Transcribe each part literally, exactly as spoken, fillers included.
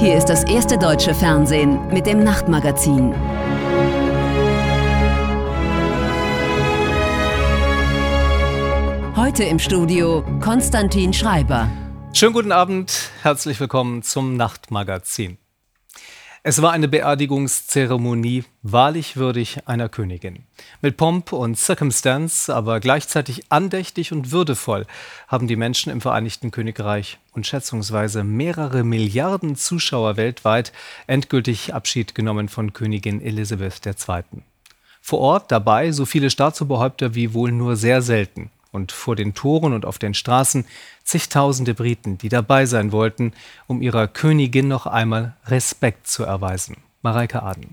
Hier ist das erste deutsche Fernsehen mit dem Nachtmagazin. Heute im Studio Konstantin Schreiber. Schönen guten Abend, herzlich willkommen zum Nachtmagazin. Es war eine Beerdigungszeremonie, wahrlich würdig einer Königin. Mit Pomp und Circumstance, aber gleichzeitig andächtig und würdevoll haben die Menschen im Vereinigten Königreich und schätzungsweise mehrere Milliarden Zuschauer weltweit endgültig Abschied genommen von Königin Elisabeth der Zweite. Vor Ort dabei so viele Staatsoberhäupter wie wohl nur sehr selten. Und vor den Toren und auf den Straßen zigtausende Briten, die dabei sein wollten, um ihrer Königin noch einmal Respekt zu erweisen. Mareike Aden.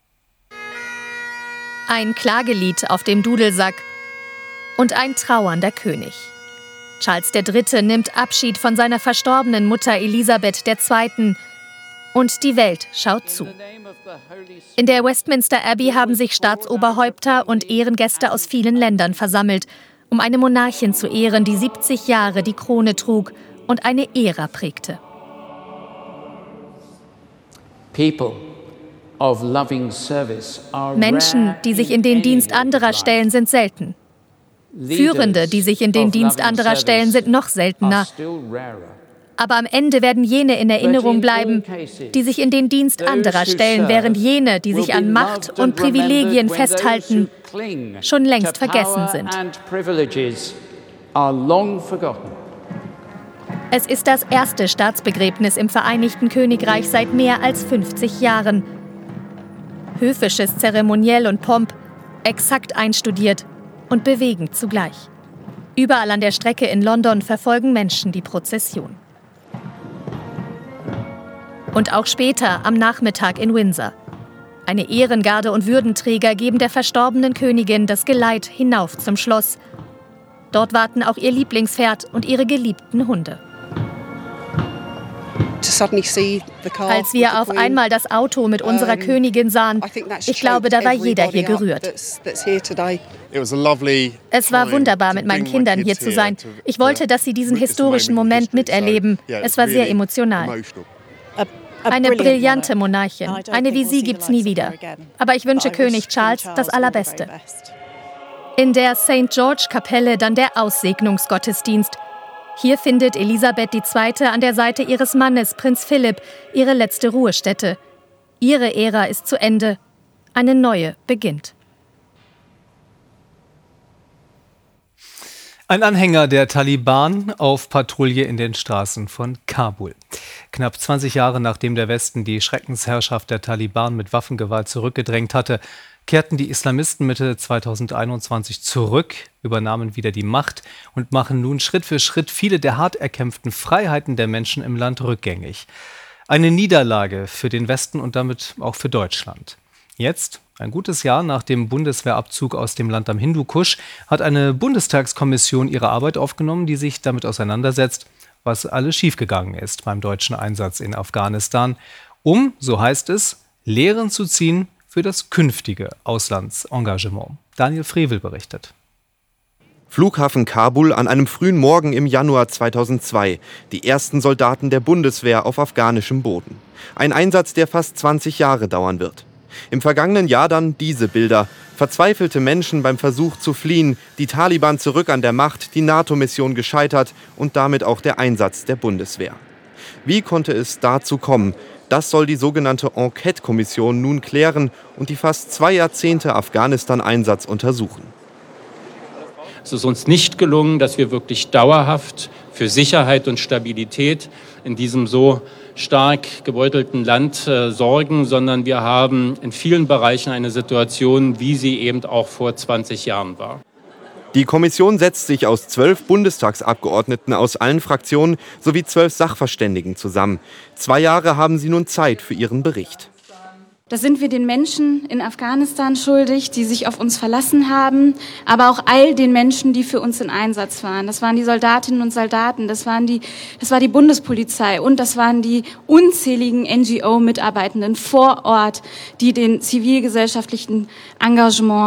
Ein Klagelied auf dem Dudelsack und ein trauernder König. Charles der Dritte nimmt Abschied von seiner verstorbenen Mutter Elisabeth der Zweite und die Welt schaut zu. In der Westminster Abbey haben sich Staatsoberhäupter und Ehrengäste aus vielen Ländern versammelt, um eine Monarchin zu ehren, die siebzig Jahre die Krone trug und eine Ära prägte. Menschen, die sich in den Dienst anderer stellen, sind selten. Führende, die sich in den Dienst anderer stellen, sind noch seltener. Aber am Ende werden jene in Erinnerung bleiben, die sich in den Dienst anderer stellen, während jene, die sich an Macht und Privilegien festhalten, schon längst vergessen sind. Es ist das erste Staatsbegräbnis im Vereinigten Königreich seit mehr als fünfzig Jahren. Höfisches Zeremoniell und Pomp, exakt einstudiert und bewegend zugleich. Überall an der Strecke in London verfolgen Menschen die Prozession. Und auch später am Nachmittag in Windsor. Eine Ehrengarde und Würdenträger geben der verstorbenen Königin das Geleit hinauf zum Schloss. Dort warten auch ihr Lieblingspferd und ihre geliebten Hunde. Als wir auf einmal das Auto mit unserer Königin sahen, ich glaube, da war jeder hier gerührt. Es war wunderbar, mit meinen Kindern hier zu sein. Ich wollte, dass sie diesen historischen Moment miterleben. Es war sehr emotional. Eine brillante Monarchin. Eine wie sie gibt's nie wieder. Aber ich wünsche König Charles das Allerbeste. In der Saint George-Kapelle dann der Aussegnungsgottesdienst. Hier findet Elisabeth die Zweite an der Seite ihres Mannes, Prinz Philipp, ihre letzte Ruhestätte. Ihre Ära ist zu Ende. Eine neue beginnt. Ein Anhänger der Taliban auf Patrouille in den Straßen von Kabul. Knapp zwanzig Jahre nachdem der Westen die Schreckensherrschaft der Taliban mit Waffengewalt zurückgedrängt hatte, kehrten die Islamisten Mitte zweitausendeinundzwanzig zurück, übernahmen wieder die Macht und machen nun Schritt für Schritt viele der hart erkämpften Freiheiten der Menschen im Land rückgängig. Eine Niederlage für den Westen und damit auch für Deutschland. Jetzt, ein gutes Jahr nach dem Bundeswehrabzug aus dem Land am Hindukusch, hat eine Bundestagskommission ihre Arbeit aufgenommen, die sich damit auseinandersetzt, was alles schiefgegangen ist beim deutschen Einsatz in Afghanistan, um, so heißt es, Lehren zu ziehen für das künftige Auslandsengagement. Daniel Frevel berichtet. Flughafen Kabul an einem frühen Morgen im Januar zweitausendzwei. Die ersten Soldaten der Bundeswehr auf afghanischem Boden. Ein Einsatz, der fast zwanzig Jahre dauern wird. Im vergangenen Jahr dann diese Bilder. Verzweifelte Menschen beim Versuch zu fliehen, die Taliban zurück an der Macht, die NATO-Mission gescheitert und damit auch der Einsatz der Bundeswehr. Wie konnte es dazu kommen? Das soll die sogenannte Enquete-Kommission nun klären und die fast zwei Jahrzehnte Afghanistan-Einsatz untersuchen. Es ist uns nicht gelungen, dass wir wirklich dauerhaft für Sicherheit und Stabilität in diesem so stark gebeutelten Land äh, sorgen, sondern wir haben in vielen Bereichen eine Situation, wie sie eben auch vor zwanzig Jahren war. Die Kommission setzt sich aus zwölf Bundestagsabgeordneten aus allen Fraktionen sowie zwölf Sachverständigen zusammen. Zwei Jahre haben sie nun Zeit für ihren Bericht. Das sind wir den Menschen in Afghanistan schuldig, die sich auf uns verlassen haben, aber auch all den Menschen, die für uns in Einsatz waren. Das waren die Soldatinnen und Soldaten, das waren die, das war die Bundespolizei und das waren die unzähligen N G O-Mitarbeitenden vor Ort, die den zivilgesellschaftlichen Engagement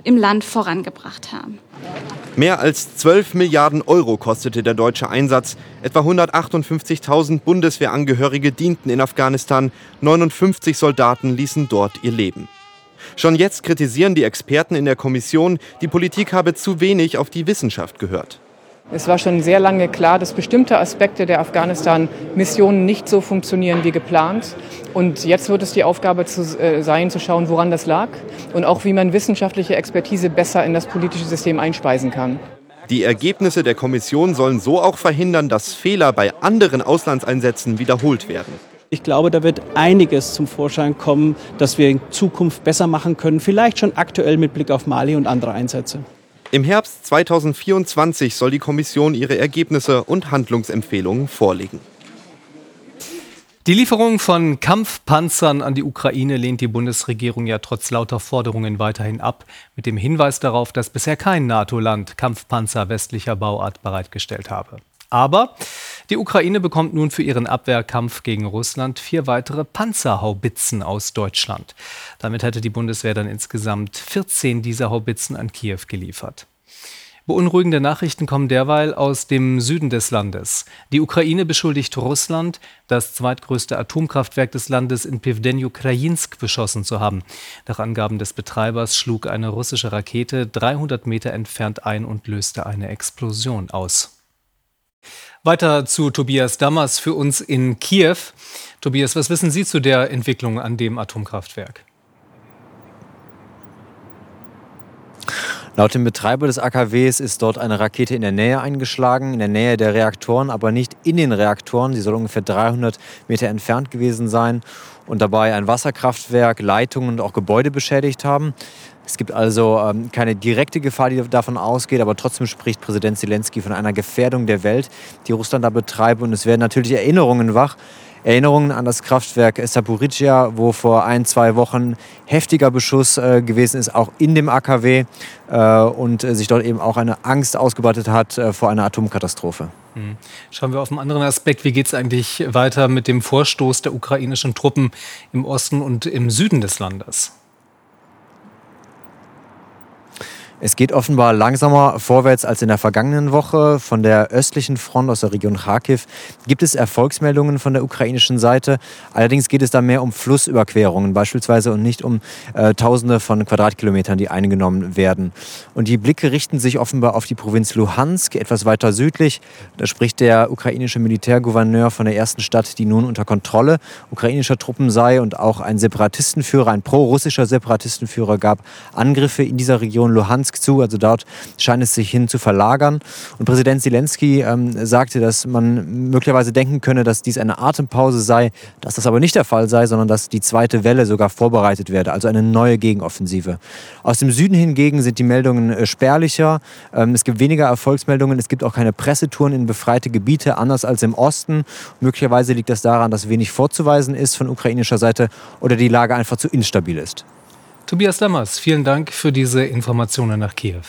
im Land vorangebracht haben. Mehr als zwölf Milliarden Euro kostete der deutsche Einsatz. Etwa hundertachtundfünfzigtausend Bundeswehrangehörige dienten in Afghanistan. neunundfünfzig Soldaten ließen dort ihr Leben. Schon jetzt kritisieren die Experten in der Kommission, die Politik habe zu wenig auf die Wissenschaft gehört. Es war schon sehr lange klar, dass bestimmte Aspekte der Afghanistan-Missionen nicht so funktionieren wie geplant. Und jetzt wird es die Aufgabe zu, äh, sein, zu schauen, woran das lag und auch, wie man wissenschaftliche Expertise besser in das politische System einspeisen kann. Die Ergebnisse der Kommission sollen so auch verhindern, dass Fehler bei anderen Auslandseinsätzen wiederholt werden. Ich glaube, da wird einiges zum Vorschein kommen, das wir in Zukunft besser machen können, vielleicht schon aktuell mit Blick auf Mali und andere Einsätze. Im Herbst zweitausendvierundzwanzig soll die Kommission ihre Ergebnisse und Handlungsempfehlungen vorlegen. Die Lieferung von Kampfpanzern an die Ukraine lehnt die Bundesregierung ja trotz lauter Forderungen weiterhin ab, mit dem Hinweis darauf, dass bisher kein NATO-Land Kampfpanzer westlicher Bauart bereitgestellt habe. Aber die Ukraine bekommt nun für ihren Abwehrkampf gegen Russland vier weitere Panzerhaubitzen aus Deutschland. Damit hätte die Bundeswehr dann insgesamt vierzehn dieser Haubitzen an Kiew geliefert. Beunruhigende Nachrichten kommen derweil aus dem Süden des Landes. Die Ukraine beschuldigt Russland, das zweitgrößte Atomkraftwerk des Landes in Pjewdeniw-Krajinsk beschossen zu haben. Nach Angaben des Betreibers schlug eine russische Rakete dreihundert Meter entfernt ein und löste eine Explosion aus. Weiter zu Tobias Dammers für uns in Kiew. Tobias, was wissen Sie zu der Entwicklung an dem Atomkraftwerk? Laut dem Betreiber des A K Ws ist dort eine Rakete in der Nähe eingeschlagen, in der Nähe der Reaktoren, aber nicht in den Reaktoren. Sie soll ungefähr dreihundert Meter entfernt gewesen sein und dabei ein Wasserkraftwerk, Leitungen und auch Gebäude beschädigt haben. Es gibt also ähm, keine direkte Gefahr, die davon ausgeht, aber trotzdem spricht Präsident Zelensky von einer Gefährdung der Welt, die Russland da betreibt. Und es werden natürlich Erinnerungen wach. Erinnerungen an das Kraftwerk Saporischschja, wo vor ein, zwei Wochen heftiger Beschuss äh, gewesen ist, auch in dem A K W äh, und äh, sich dort eben auch eine Angst ausgebreitet hat äh, vor einer Atomkatastrophe. Hm. Schauen wir auf einen anderen Aspekt. Wie geht es eigentlich weiter mit dem Vorstoß der ukrainischen Truppen im Osten und im Süden des Landes? Es geht offenbar langsamer vorwärts als in der vergangenen Woche. Von der östlichen Front aus der Region Kharkiv gibt es Erfolgsmeldungen von der ukrainischen Seite. Allerdings geht es da mehr um Flussüberquerungen beispielsweise und nicht um äh, Tausende von Quadratkilometern, die eingenommen werden. Und die Blicke richten sich offenbar auf die Provinz Luhansk, etwas weiter südlich. Da spricht der ukrainische Militärgouverneur von der ersten Stadt, die nun unter Kontrolle ukrainischer Truppen sei. Und auch ein Separatistenführer, ein pro-russischer Separatistenführer gab Angriffe in dieser Region Luhansk zu, also dort scheint es sich hin zu verlagern. Und Präsident Zelensky ähm, sagte, dass man möglicherweise denken könne, dass dies eine Atempause sei, dass das aber nicht der Fall sei, sondern dass die zweite Welle sogar vorbereitet werde, also eine neue Gegenoffensive. Aus dem Süden hingegen sind die Meldungen äh, spärlicher. Ähm, es gibt weniger Erfolgsmeldungen, es gibt auch keine Pressetouren in befreite Gebiete, anders als im Osten. Möglicherweise liegt das daran, dass wenig vorzuweisen ist von ukrainischer Seite oder die Lage einfach zu instabil ist. Tobias Dammers, vielen Dank für diese Informationen nach Kiew.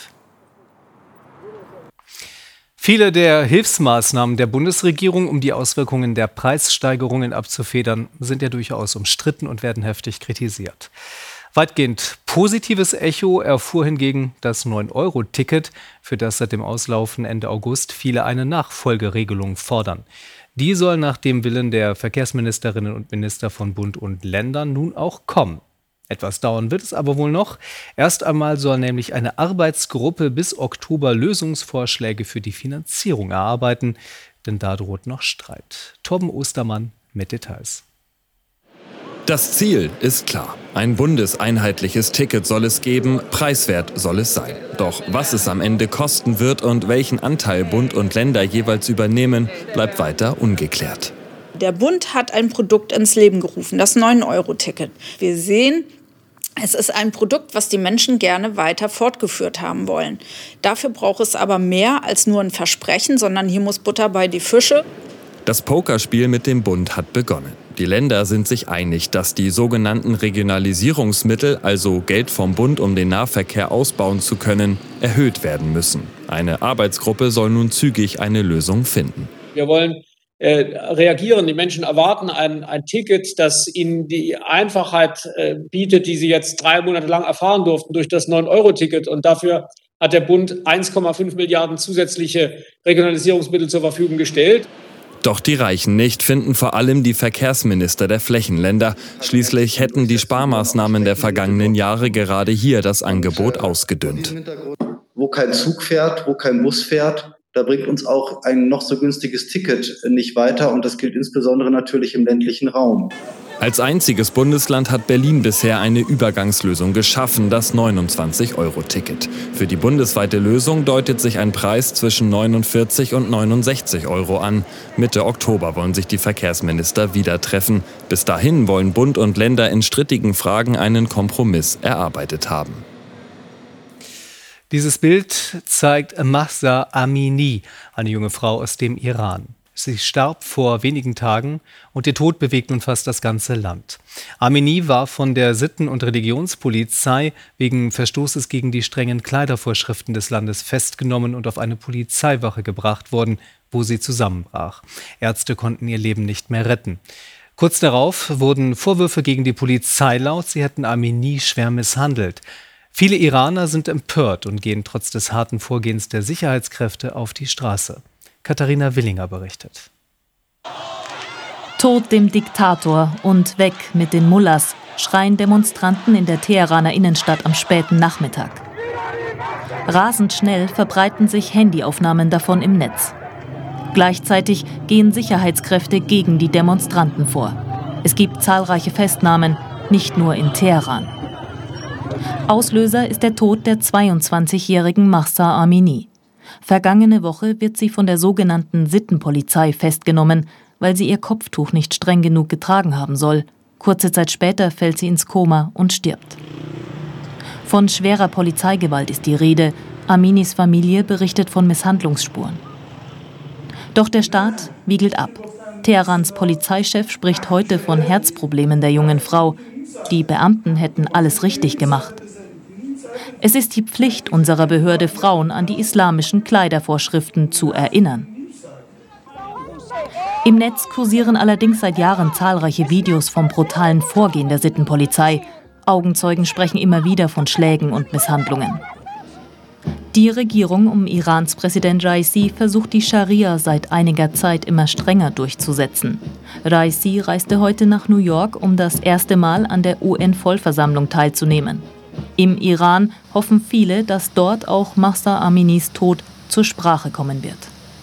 Viele der Hilfsmaßnahmen der Bundesregierung, um die Auswirkungen der Preissteigerungen abzufedern, sind ja durchaus umstritten und werden heftig kritisiert. Weitgehend positives Echo erfuhr hingegen das neun Euro Ticket, für das seit dem Auslaufen Ende August viele eine Nachfolgeregelung fordern. Die soll nach dem Willen der Verkehrsministerinnen und Minister von Bund und Ländern nun auch kommen. Etwas dauern wird es aber wohl noch. Erst einmal soll nämlich eine Arbeitsgruppe bis Oktober Lösungsvorschläge für die Finanzierung erarbeiten, denn da droht noch Streit. Torben Ostermann mit Details. Das Ziel ist klar. Ein bundeseinheitliches Ticket soll es geben, preiswert soll es sein. Doch was es am Ende kosten wird und welchen Anteil Bund und Länder jeweils übernehmen, bleibt weiter ungeklärt. Der Bund hat ein Produkt ins Leben gerufen, das neun Euro Ticket. Wir sehen, es ist ein Produkt, was die Menschen gerne weiter fortgeführt haben wollen. Dafür braucht es aber mehr als nur ein Versprechen, sondern hier muss Butter bei die Fische. Das Pokerspiel mit dem Bund hat begonnen. Die Länder sind sich einig, dass die sogenannten Regionalisierungsmittel, also Geld vom Bund, um den Nahverkehr ausbauen zu können, erhöht werden müssen. Eine Arbeitsgruppe soll nun zügig eine Lösung finden. Wir wollen äh, reagieren. Die Menschen erwarten ein, ein Ticket, das ihnen die Einfachheit äh, bietet, die sie jetzt drei Monate lang erfahren durften durch das neun Euro Ticket. Und dafür hat der Bund eins Komma fünf Milliarden zusätzliche Regionalisierungsmittel zur Verfügung gestellt. Doch die reichen nicht, finden vor allem die Verkehrsminister der Flächenländer. Schließlich hätten die Sparmaßnahmen der vergangenen Jahre gerade hier das Angebot ausgedünnt. Wo kein Zug fährt, wo kein Bus fährt, da bringt uns auch ein noch so günstiges Ticket nicht weiter. Und das gilt insbesondere natürlich im ländlichen Raum. Als einziges Bundesland hat Berlin bisher eine Übergangslösung geschaffen, das neunundzwanzig Euro Ticket. Für die bundesweite Lösung deutet sich ein Preis zwischen neunundvierzig und neunundsechzig Euro an. Mitte Oktober wollen sich die Verkehrsminister wieder treffen. Bis dahin wollen Bund und Länder in strittigen Fragen einen Kompromiss erarbeitet haben. Dieses Bild zeigt Mahsa Amini, eine junge Frau aus dem Iran. Sie starb vor wenigen Tagen und ihr Tod bewegt nun fast das ganze Land. Amini war von der Sitten- und Religionspolizei wegen Verstoßes gegen die strengen Kleidervorschriften des Landes festgenommen und auf eine Polizeiwache gebracht worden, wo sie zusammenbrach. Ärzte konnten ihr Leben nicht mehr retten. Kurz darauf wurden Vorwürfe gegen die Polizei laut, sie hätten Amini schwer misshandelt. Viele Iraner sind empört und gehen trotz des harten Vorgehens der Sicherheitskräfte auf die Straße. Katharina Willinger berichtet. Tod dem Diktator und weg mit den Mullahs, schreien Demonstranten in der Teheraner Innenstadt am späten Nachmittag. Rasend schnell verbreiten sich Handyaufnahmen davon im Netz. Gleichzeitig gehen Sicherheitskräfte gegen die Demonstranten vor. Es gibt zahlreiche Festnahmen, nicht nur in Teheran. Auslöser ist der Tod der zweiundzwanzigjährigen Mahsa Amini. Vergangene Woche wird sie von der sogenannten Sittenpolizei festgenommen, weil sie ihr Kopftuch nicht streng genug getragen haben soll. Kurze Zeit später fällt sie ins Koma und stirbt. Von schwerer Polizeigewalt ist die Rede. Aminis Familie berichtet von Misshandlungsspuren. Doch der Staat wiegelt ab. Teherans Polizeichef spricht heute von Herzproblemen der jungen Frau. Die Beamten hätten alles richtig gemacht. Es ist die Pflicht unserer Behörde, Frauen an die islamischen Kleidervorschriften zu erinnern. Im Netz kursieren allerdings seit Jahren zahlreiche Videos vom brutalen Vorgehen der Sittenpolizei. Augenzeugen sprechen immer wieder von Schlägen und Misshandlungen. Die Regierung um Irans Präsident Raisi versucht die Scharia seit einiger Zeit immer strenger durchzusetzen. Raisi reiste heute nach New York, um das erste Mal an der U N-Vollversammlung teilzunehmen. Im Iran hoffen viele, dass dort auch Mahsa Aminis Tod zur Sprache kommen wird.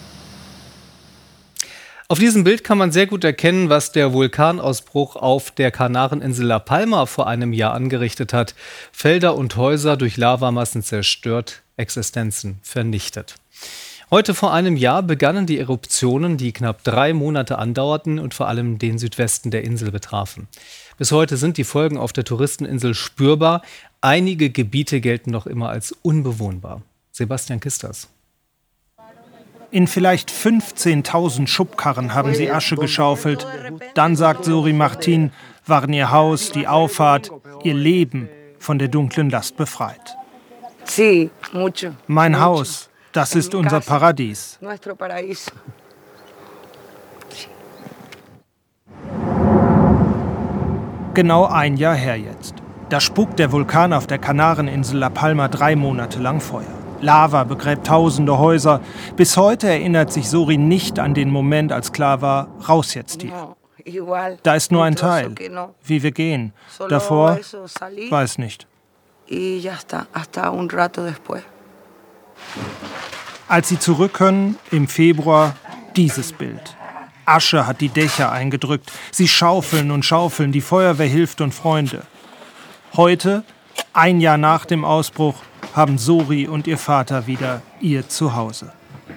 Auf diesem Bild kann man sehr gut erkennen, was der Vulkanausbruch auf der Kanareninsel La Palma vor einem Jahr angerichtet hat. Felder und Häuser durch Lavamassen zerstört, Existenzen vernichtet. Heute vor einem Jahr begannen die Eruptionen, die knapp drei Monate andauerten und vor allem den Südwesten der Insel betrafen. Bis heute sind die Folgen auf der Touristeninsel spürbar. Einige Gebiete gelten noch immer als unbewohnbar. Sebastian Kisters. In vielleicht fünfzehntausend Schubkarren haben sie Asche geschaufelt. Dann, sagt Suri Martin, waren ihr Haus, die Auffahrt, ihr Leben von der dunklen Last befreit. Mein Haus, das ist unser Paradies. Genau ein Jahr her jetzt. Da spukt der Vulkan auf der Kanareninsel La Palma drei Monate lang Feuer. Lava begräbt tausende Häuser. Bis heute erinnert sich Suri nicht an den Moment, als klar war, raus jetzt hier. Da ist nur ein Teil, wie wir gehen. Davor, weiß nicht. Als sie zurück können, im Februar, dieses Bild. Asche hat die Dächer eingedrückt. Sie schaufeln und schaufeln, die Feuerwehr hilft und Freunde. Heute, ein Jahr nach dem Ausbruch, haben Suri und ihr Vater wieder ihr Zuhause.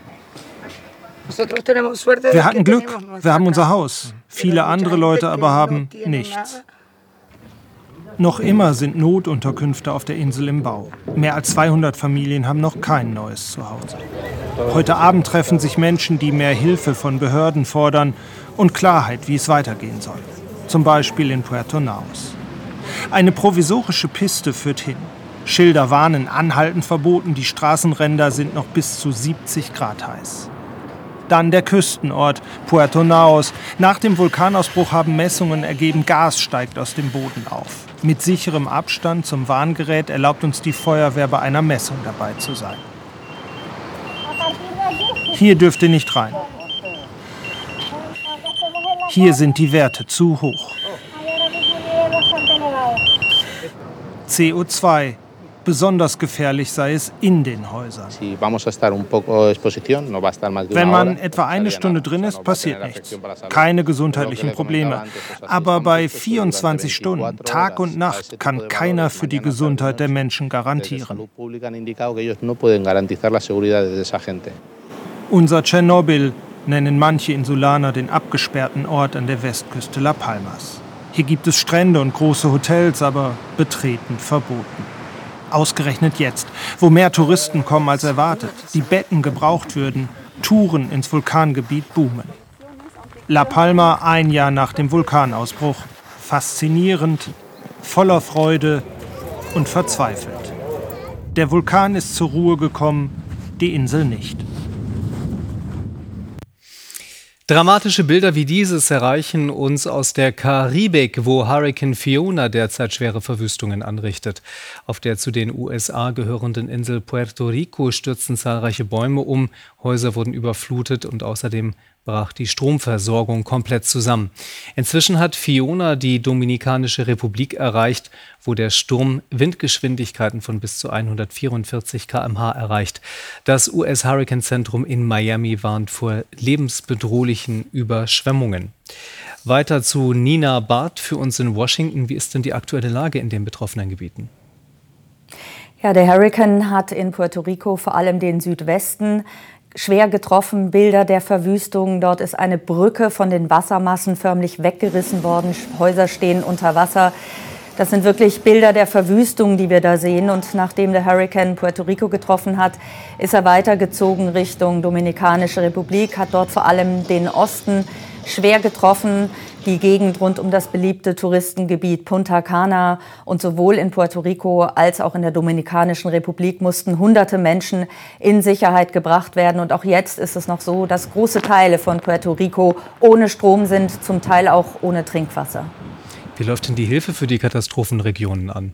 Wir hatten Glück, wir haben unser Haus. Viele andere Leute aber haben nichts. Noch immer sind Notunterkünfte auf der Insel im Bau. Mehr als zweihundert Familien haben noch kein neues Zuhause. Heute Abend treffen sich Menschen, die mehr Hilfe von Behörden fordern und Klarheit, wie es weitergehen soll. Zum Beispiel in Puerto Naos. Eine provisorische Piste führt hin. Schilder warnen, Anhalten verboten, die Straßenränder sind noch bis zu siebzig Grad heiß. Dann der Küstenort Puerto Naos. Nach dem Vulkanausbruch haben Messungen ergeben, Gas steigt aus dem Boden auf. Mit sicherem Abstand zum Warngerät erlaubt uns die Feuerwehr bei einer Messung dabei zu sein. Hier dürft ihr nicht rein. Hier sind die Werte zu hoch. C O zwei. Besonders gefährlich sei es in den Häusern. Wenn man etwa eine Stunde drin ist, passiert nichts. Keine gesundheitlichen Probleme. Aber bei vierundzwanzig Stunden, Tag und Nacht, kann keiner für die Gesundheit der Menschen garantieren. Unser Tschernobyl nennen manche Insulaner den abgesperrten Ort an der Westküste La Palmas. Hier gibt es Strände und große Hotels, aber Betreten verboten. Ausgerechnet jetzt, wo mehr Touristen kommen als erwartet, die Betten gebraucht würden, Touren ins Vulkangebiet boomen. La Palma ein Jahr nach dem Vulkanausbruch. Faszinierend, voller Freude und verzweifelt. Der Vulkan ist zur Ruhe gekommen, die Insel nicht. Dramatische Bilder wie dieses erreichen uns aus der Karibik, wo Hurrikan Fiona derzeit schwere Verwüstungen anrichtet. Auf der zu den U S A gehörenden Insel Puerto Rico stürzten zahlreiche Bäume um, Häuser wurden überflutet und außerdem brach die Stromversorgung komplett zusammen. Inzwischen hat Fiona die Dominikanische Republik erreicht, wo der Sturm Windgeschwindigkeiten von bis zu hundertvierundvierzig Kilometer pro Stunde erreicht. Das U S-Hurrikanzentrum in Miami warnt vor lebensbedrohlichen Überschwemmungen. Weiter zu Nina Barth für uns in Washington. Wie ist denn die aktuelle Lage in den betroffenen Gebieten? Ja, der Hurrikan hat in Puerto Rico vor allem den Südwesten schwer getroffen. Bilder der Verwüstung. Dort ist eine Brücke von den Wassermassen förmlich weggerissen worden. Häuser stehen unter Wasser. Das sind wirklich Bilder der Verwüstung, die wir da sehen. Und nachdem der Hurrikan Puerto Rico getroffen hat, ist er weitergezogen Richtung Dominikanische Republik, hat dort vor allem den Osten schwer getroffen, die Gegend rund um das beliebte Touristengebiet Punta Cana. Und sowohl in Puerto Rico als auch in der Dominikanischen Republik mussten hunderte Menschen in Sicherheit gebracht werden. Und auch jetzt ist es noch so, dass große Teile von Puerto Rico ohne Strom sind, zum Teil auch ohne Trinkwasser. Wie läuft denn die Hilfe für die Katastrophenregionen an?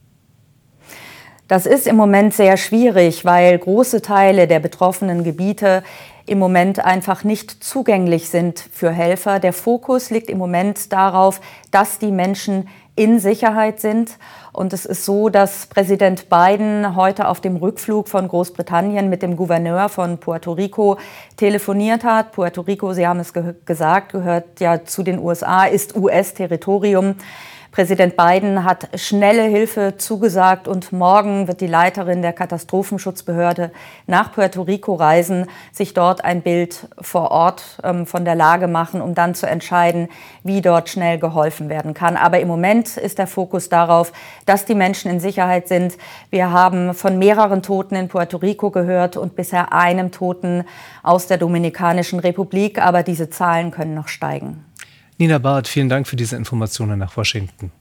Das ist im Moment sehr schwierig, weil große Teile der betroffenen Gebiete im Moment einfach nicht zugänglich sind für Helfer. Der Fokus liegt im Moment darauf, dass die Menschen in Sicherheit sind. Und es ist so, dass Präsident Biden heute auf dem Rückflug von Großbritannien mit dem Gouverneur von Puerto Rico telefoniert hat. Puerto Rico, Sie haben es ge- gesagt, gehört ja zu den U S A, ist U S-Territorium. Präsident Biden hat schnelle Hilfe zugesagt und morgen wird die Leiterin der Katastrophenschutzbehörde nach Puerto Rico reisen, sich dort ein Bild vor Ort ähm, von der Lage machen, um dann zu entscheiden, wie dort schnell geholfen werden kann. Aber im Moment ist der Fokus darauf, dass die Menschen in Sicherheit sind. Wir haben von mehreren Toten in Puerto Rico gehört und bisher einem Toten aus der Dominikanischen Republik, aber diese Zahlen können noch steigen. Nina Barth, vielen Dank für diese Informationen nach Washington.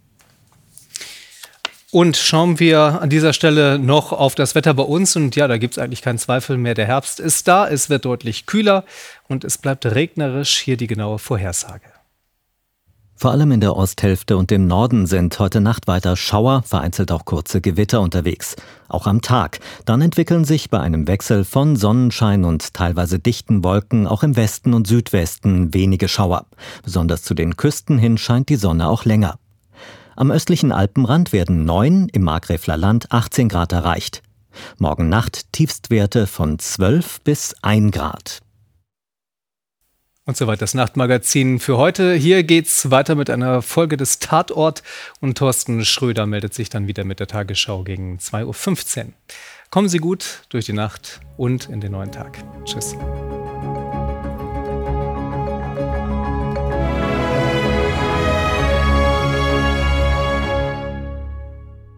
Und schauen wir an dieser Stelle noch auf das Wetter bei uns. Und ja, da gibt es eigentlich keinen Zweifel mehr. Der Herbst ist da, es wird deutlich kühler und es bleibt regnerisch. Hier die genaue Vorhersage. Vor allem in der Osthälfte und im Norden sind heute Nacht weiter Schauer, vereinzelt auch kurze Gewitter unterwegs. Auch am Tag. Dann entwickeln sich bei einem Wechsel von Sonnenschein und teilweise dichten Wolken auch im Westen und Südwesten wenige Schauer. Besonders zu den Küsten hin scheint die Sonne auch länger. Am östlichen Alpenrand werden neun, im Markgräfler Land achtzehn Grad erreicht. Morgen Nacht Tiefstwerte von zwölf bis ein Grad. Und soweit das Nachtmagazin für heute. Hier geht's weiter mit einer Folge des Tatort und Thorsten Schröder meldet sich dann wieder mit der Tagesschau gegen zwei Uhr fünfzehn. Kommen Sie gut durch die Nacht und in den neuen Tag. Tschüss.